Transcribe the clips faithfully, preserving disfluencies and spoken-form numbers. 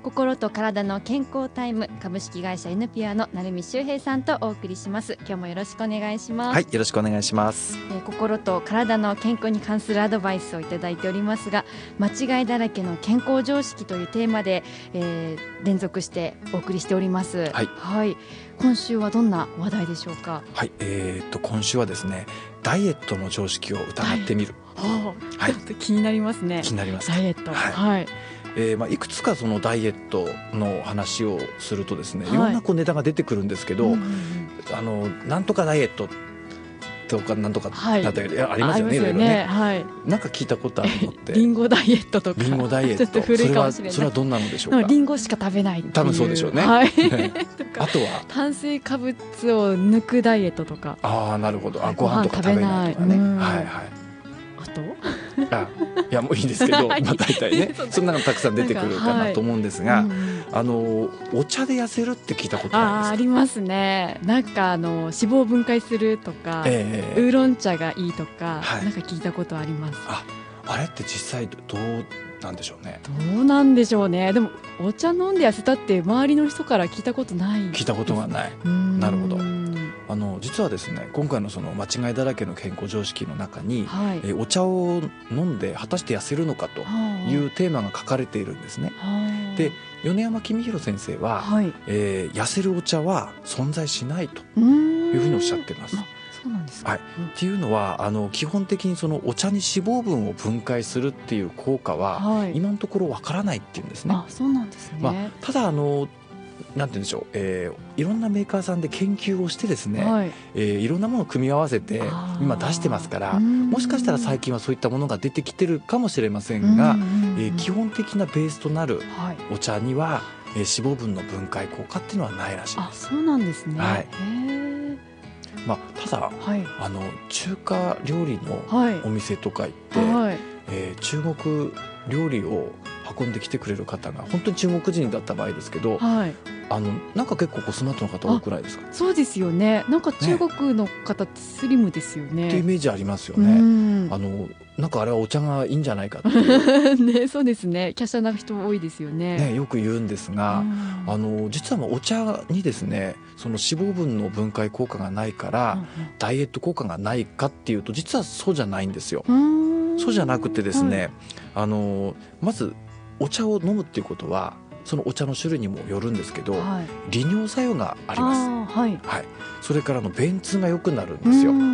心と体の健康タイム、株式会社 エヌピュア の成海修平さんとお送りします。今日もよろしくお願いします。 はい、よろしくお願いします。 えー、心と体の健康に関するアドバイスをいただいておりますが、間違いだらけの健康常識というテーマで、えー、連続してお送りしております。 はい、 はい、今週はどんな話題でしょうか。 はい、えー、と今週はですね、ダイエットの常識を疑ってみる。 はあ、ちょっと気になりますね。 気になります。 ダイエット、 はい、 はい、 えーまあ、いくつかそのダイエットの話をするとですね、いろんなこうネタが出てくるんですけど、はい、あのなんとかダイエットとかなんとか、はい、なんてありますよね、いろいろね、はい、なんか聞いたことあるのってリンゴダイエットとか、 リンゴダイエット、 ちょっと古いかもしれない。 それは、それはどんなのでしょうか。 リンゴしか食べないっていう、 多分そうでしょうね、 はい、 あとは炭水化物を抜くダイエットとか。 ああ、なるほど。あ、ご飯とか食べないとかね、はいはい。 あとあ、いやもういいんですけど、まあ、大体ねそんなのたくさん出てくるかなと思うんですが、はい、うん、あのお茶で痩せるって聞いたことないですか。 あ, ありますね。なんかあの脂肪を分解するとか、えー、ウーロン茶がいいとか、はい、なんか聞いたことあります。 あ, あれって実際どうなんでしょうね。 どうなんでしょうね。でもお茶飲んで痩せたって周りの人から聞いたことない。 聞いたことがない。なるほど。あの実はですね、今回のその間違いだらけの健康常識の中に、はい、えお茶を飲んで果たして痩せるのかというテーマが書かれているんですね。で、米山公弘先生は、はい、えー、痩せるお茶は存在しないというふうにおっしゃっています。 そうなんですか。 はい、っていうのはあの基本的にそのお茶に脂肪分を分解するっていう効果は、はい、今のところわからないっていうんですね。 あ、そうなんですね。 まあ、ただあのなんて言うんでしょう、えー、いろんなメーカーさんで研究をしてですね、はい、えー、いろんなものを組み合わせて今出してますから、もしかしたら最近はそういったものが出てきてるかもしれませんが、えー、基本的なベースとなるお茶には、はい、えー、脂肪分の分解効果っていうのはないらしいです。 あ、そうなんですね。 はい、 へー、 まあ、ただ、はい、あの中華料理のお店とか行って、はい、えー、中国料理を運んできてくれる方が本当に中国人だった場合ですけど、はい、あのなんか結構スマートな方多くないですか。 そうですよね。なんか中国の方ってスリムですよね。 ってイメージありますよね。あのなんかあれはお茶がいいんじゃないかっていうね、そうですね。華奢な人多いですよね。 ね、よく言うんですが、あの実はもうお茶にですね、その脂肪分の分解効果がないから、うんうん、ダイエット効果がないかっていうと実はそうじゃないんですよ。そうじゃなくてですね、はい、あのまずお茶を飲むっていうことはそのお茶の種類にもよるんですけど、はい、利尿作用があります。はいはい、それからの便通が良くなるんですよ。うんうんうん、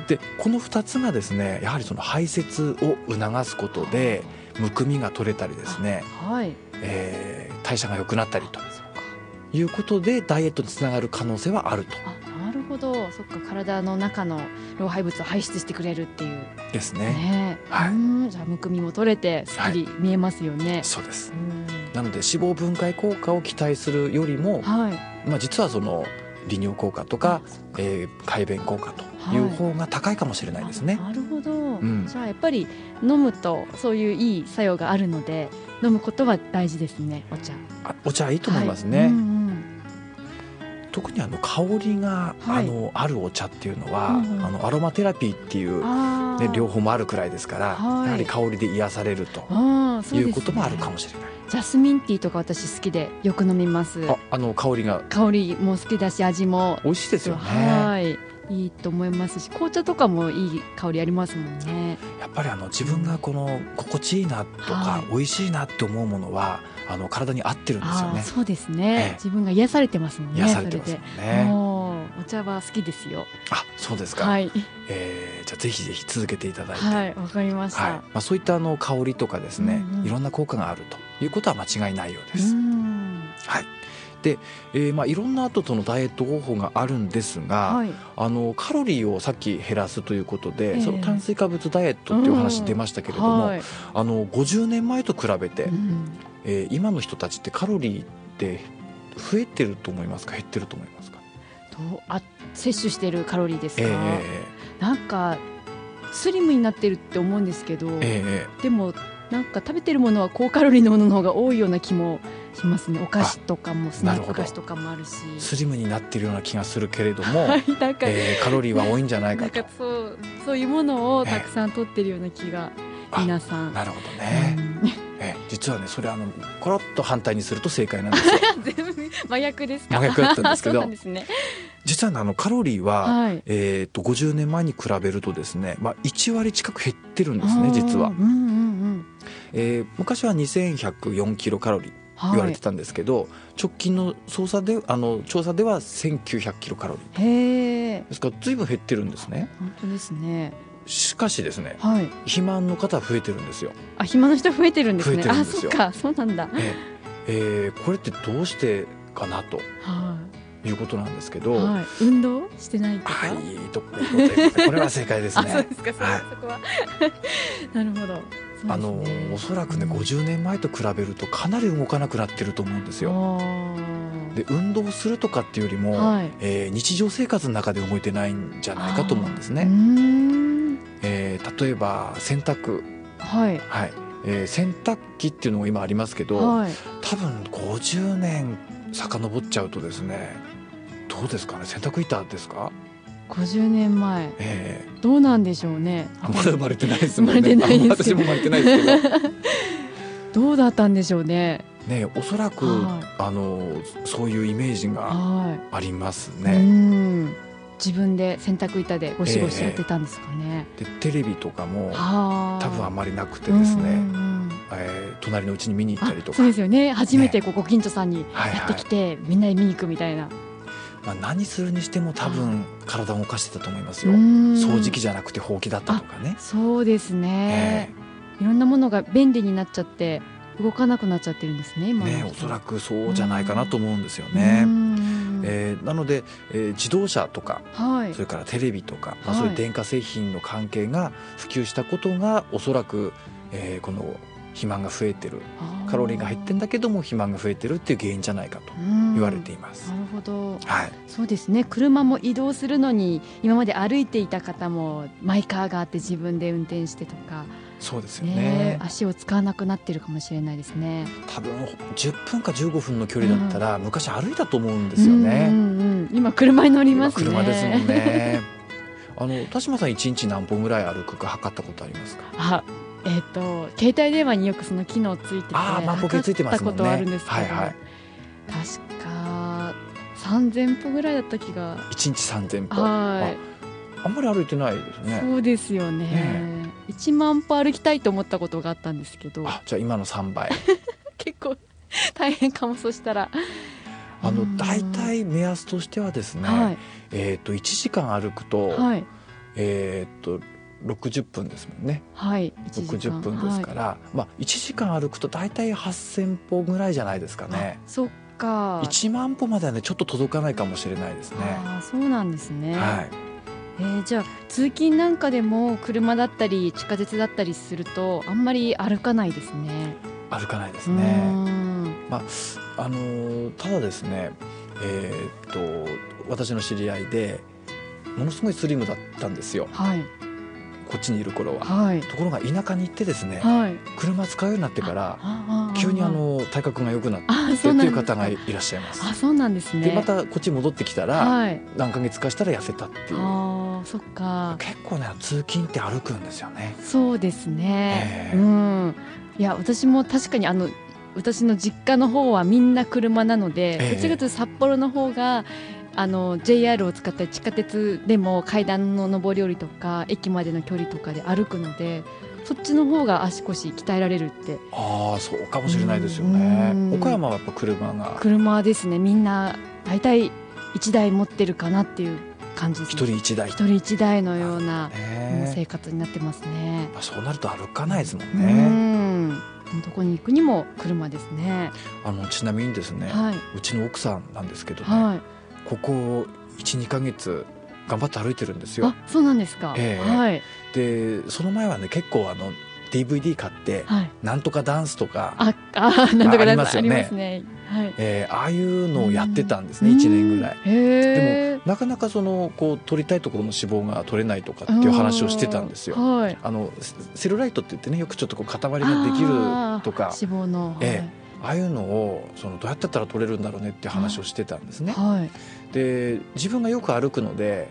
でこのふたつがですね、やはりその排泄を促すことでむくみが取れたりですね、はい、えー、代謝が良くなったりということでダイエットにつながる可能性はあると。 あ、なるほど。そっか、体の中の老廃物を排出してくれるっていうですね。 ね、はい、うん、じゃあむくみも取れてすっきり見えますよね。はい、 そうです。なので脂肪分解効果を期待するよりも、はい、まあ、実はその利尿効果とか、えー、快便効果という方が高いかもしれないですね。 はい、なるほど、うん、じゃあやっぱり飲むとそういういい作用があるので飲むことは大事ですね。お茶、 あ、お茶いいと思いますね。はい、うんうん、特にあの香りが、はい、あのあるお茶っていうのは、うんうん、あのアロマテラピーっていう、ね、療法もあるくらいですから、はい、やはり香りで癒されるということもあるかもしれない。 ジャスミンティーとか私好きでよく飲みます。 あ、あの香りが香りも好きだし味も美味しいですよね。 はい、いいと思いますし、紅茶とかもいい香りありますもんね。 やっぱりあの自分がこの心地いいなとか、はい、美味しいなって思うものはあの体に合ってるんですよね。 そうですね、ええ、自分が癒されてますもんね。 癒されてますもんね。 もうお茶は好きですよ。 あ、そうですか。はい、えー、じゃあぜひぜひ続けていただいて。 はい、わかりました。はい、まあ、そういったあの香りとかですね、うんうん、いろんな効果があるということは間違いないようです。うん、はい。で、えーまあ、いろんな後とのダイエット方法があるんですが、はい、あのカロリーをさっき減らすということで、えー、その炭水化物ダイエットっていう話出ましたけれども、うんはい、あのごじゅうねんまえと比べて、うん、えー、今の人たちってカロリーって増えてると思いますか、減ってると思いますか。 とあ摂取してるカロリーですか。 えー、なんかスリムになってるって思うんですけど、えー、でもなんか食べてるものは高カロリーのものの方が多いような気もしますね。お菓子とかもスナック菓子とかもあるし、 スリムになっているような気がするけれども、はい、なんか、えー、カロリーは多いんじゃないかと。 なんかそう、そういうものをたくさん取ってるような気が、えー、皆さん。 なるほどね、うん、えー実はねそれあのコロッと反対にすると正解なんですよ全部真逆ですか。 真逆だったんですけどそうなんですね。 実は、ね、あのカロリーは、はい、えー、とごじゅうねんまえに比べるとですね、まあ、いちわり近く減ってるんですね実は、うんうんうん、えー、昔はにせんひゃくよんキロカロリー言われてたんですけど、はい、直近の操作であの調査ではせんきゅうひゃくキロカロリー。へー、ですから随分減ってるんですね。 本当ですね。 しかしですね、 はい、 肥満の方は増えてるんですよ。 あ、肥満の人増えてるんですね。 増えてるんですよ。 あ、そっか、そうなんだ。 えーえー、これってどうしてかなと、はい、いうことなんですけど、 はい、運動してないとか、 はい、とこれは正解ですね。 あ、そうですか、そう、はい、そこはなるほど。 あのおそらくね、うん、ごじゅうねんまえと比べるとかなり動かなくなってると思うんですよ。で運動するとかっていうよりも、はい、えー、日常生活の中で動いてないんじゃないかと思うんですね。うーん、えー、例えば洗濯、はいはい、えー、洗濯機っていうのも今ありますけど、はい、多分ごじゅうねん遡っちゃうとですね、どうですかね、洗濯板ですか。 ごじゅうねんまえ、えー、どうなんでしょうね。 まだ生まれてないですもんね。 生まれてないです。 私も生まれてないですけどどうだったんでしょうね。 ね、おそらく、はい、あのそういうイメージがありますね。 はい、うん、自分で洗濯板でゴシゴシやってたんですかね。 えー、でテレビとかも多分あまりなくてですね、うんうん、えー、隣のうちに見に行ったりとか。 そうですよね。初めてこうご近所さんにやってきて、ね、はいはい、みんなで見に行くみたいな。 まあ、何するにしても多分体を動かしてたと思いますよ。掃除機じゃなくてほうきだったとかね。 そうですね、えー、いろんなものが便利になっちゃって動かなくなっちゃってるんですね、今の人。 ね、おそらくそうじゃないかなと思うんですよね。えー、なので、えー、自動車とか、はい、それからテレビとか、まあ、そういう電化製品の関係が普及したことがおそらく、えー、この肥満が増えてる、カロリーが入ってんだけども肥満が増えてるっていう原因じゃないかと言われています。 なるほど、 はい、 そうですね。車も移動するのに今まで歩いていた方もマイカーがあって自分で運転してとか、 そうですよね、 ね、足を使わなくなってるかもしれないですね。 多分じゅっぷんかじゅうごふんの距離だったら、うん、昔歩いたと思うんですよね。 うんうんうん、今車に乗りますね。 車ですもんねあの田島さんいちにち何歩ぐらい歩くか測ったことありますか。 あ、えー、と携帯電話によくその機能ついてて測ったことはあるんですけど、はいはい、確かさんぜんぽぐらいだった気が。 いちにちさんぜんぽ、 はい、 あ, あんまり歩いてないですね。 そうですよ ね, ねいちまんぽ歩きたいと思ったことがあったんですけど。 あ、じゃあ今のさんばい結構大変かも。そしたらあの大体目安としてはですね、はい、えー、といちじかん歩くと、はい、えー、とろくじゅっぷんですもんね。 はい、 ろくじゅっぷんですから、はい、まあ、いちじかん歩くと大体はっせんぽぐらいじゃないですかね。 そっか。 いちまんぽまではねちょっと届かないかもしれないですね。 あ、そうなんですね。 はい、 えー、じゃあ通勤なんかでも車だったり地下鉄だったりするとあんまり歩かないですね。 歩かないですね。まああのー、ただですね、えー、っと私の知り合いでものすごいスリムだったんですよ。はい、こっちにいる頃は、はい、ところが田舎に行ってですね、はい、車使うようになってから急にあの体格が良くなってっていう方がいらっしゃいます。 あ、そうなんですね。 でまたこっち戻ってきたら、はい、何ヶ月かしたら痩せたっていう。 あ、そっか。 結構ね通勤って歩くんですよね。 そうですね、えー、うん、いや私も確かにあの私の実家の方はみんな車なので、えー、どちらかというと札幌の方があの ジェイアール を使ったり地下鉄でも階段の上り下りとか駅までの距離とかで歩くので、そっちの方が足腰鍛えられるって。 ああ、そうかもしれないですよね。岡山はやっぱ車が車ですね。みんな大体いちだい持ってるかなっていう感じですね。 一人一台一人一台のような生活になってますね。 そうなると歩かないですもんね。 うん、どこに行くにも車ですね。 あのちなみにですね、はい、うちの奥さんなんですけどね、はい、ここ いち,に ヶ月頑張って歩いてるんですよ。 あ、そうなんですか。 えーはい、でその前はね結構あの ディーブイディー 買って、はい、なんとかダンスとかあ, あ, なんとかダンスありますね。 はい、えー、ああいうのをやってたんですね、いちねんぐらい。でもなかなかそのこう取りたいところの脂肪が取れないとかっていう話をしてたんですよ。はい、あのセルライトって言ってね、よくちょっとこう塊ができるとか脂肪の、はい、 えー、ああいうのをそのどうやってやったら取れるんだろうねっていう話をしてたんですね。はい、で自分がよく歩くので、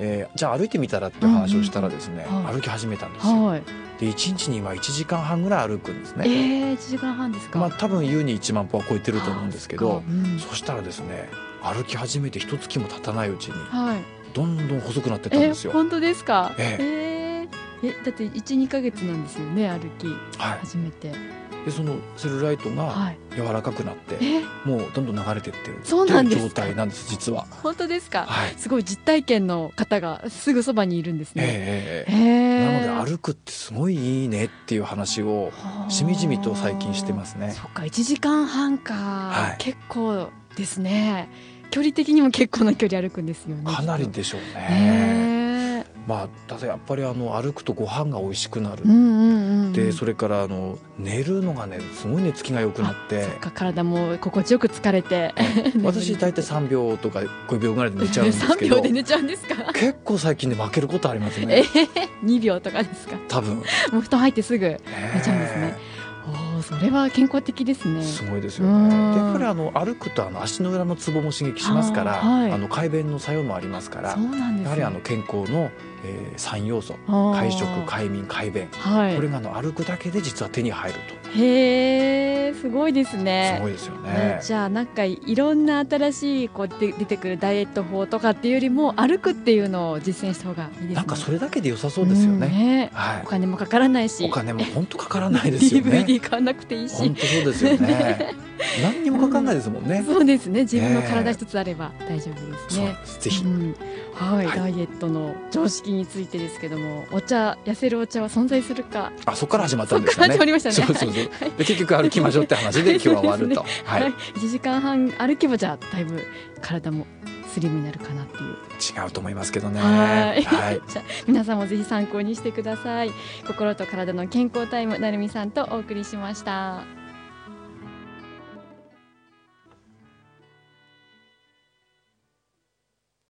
えー、じゃあ歩いてみたらっていう話をしたらですね、うんうんはい、歩き始めたんですよ、はい、でいちにちに今いちじかんはんぐらい歩くんですね。 えー、いちじかんはんですか。 まあ、多分優にいちまん歩は超えてると思うんですけど、うん、そしたらですね歩き始めて一月も経たないうちに、はい、どんどん細くなってたんですよ。 えー、本当ですか。 えーえー、えだっていち、にかげつなんですよね歩き始めて、はいでそのセルライトが柔らかくなって、はい、もうどんどん流れていってるっていう状態なんです実は。 本当ですか、 はい、 すごい実体験の方がすぐそばにいるんですね。 えーえー、なので歩くってすごいいいねっていう話をしみじみと最近してますね。 そっかいちじかんはんか、はい、結構ですね。距離的にも結構な距離歩くんですよね。 かなりでしょうね。まあ、ただやっぱりあの歩くとご飯が美味しくなる、うんうんうん、でそれからあの寝るのがねすごい寝つきが良くなって、 そっか体も心地よく疲れて私大体さんびょうとかごびょうぐらいで寝ちゃうんですけどさんびょうで寝ちゃうんですか。 結構最近で負けることありますね。 えー、にびょうとかですか。 多分もう布団入ってすぐ寝ちゃうんですね。おそれは健康的ですね。 すごいですよね。でやっぱりあの歩くとあの足の裏のツボも刺激しますから、あ、はい、あの快便の作用もありますから、 そうなんですね、 やはりあの健康の、えー、さん要素快食快眠快便、はい、これがあの歩くだけで実は手に入ると。 へーすごいですね。 すごいですよね。 じゃあなんかいろんな新しいこうで出てくるダイエット法とかっていうよりも歩くっていうのを実践した方がいいですね。 なんかそれだけで良さそうですよね。うんね、 はい、お金もかからないし、 お金も本当かからないですよね。 ディーブイディー 買わなくていいし、 本当そうですよね。何にもかからないですもんね、 うん、そうですね。自分の体一つあれば大丈夫ですね。 えー、ぜひ、 うんはいはい、ダイエットの常識についてですけども、お茶痩せるお茶は存在するか。 あ、そこから始まったんですよね。 そこから始まりましたね。 そうそうそう。で結局歩きましょうって話で今日は終わると。 はい、はい、いちじかんはん歩けばじゃあだいぶ体もスリムになるかなっていう。 違うと思いますけどね。 はい、はい、じゃあ皆さんもぜひ参考にしてください。心と体の健康タイム、なるみさんとお送りしました。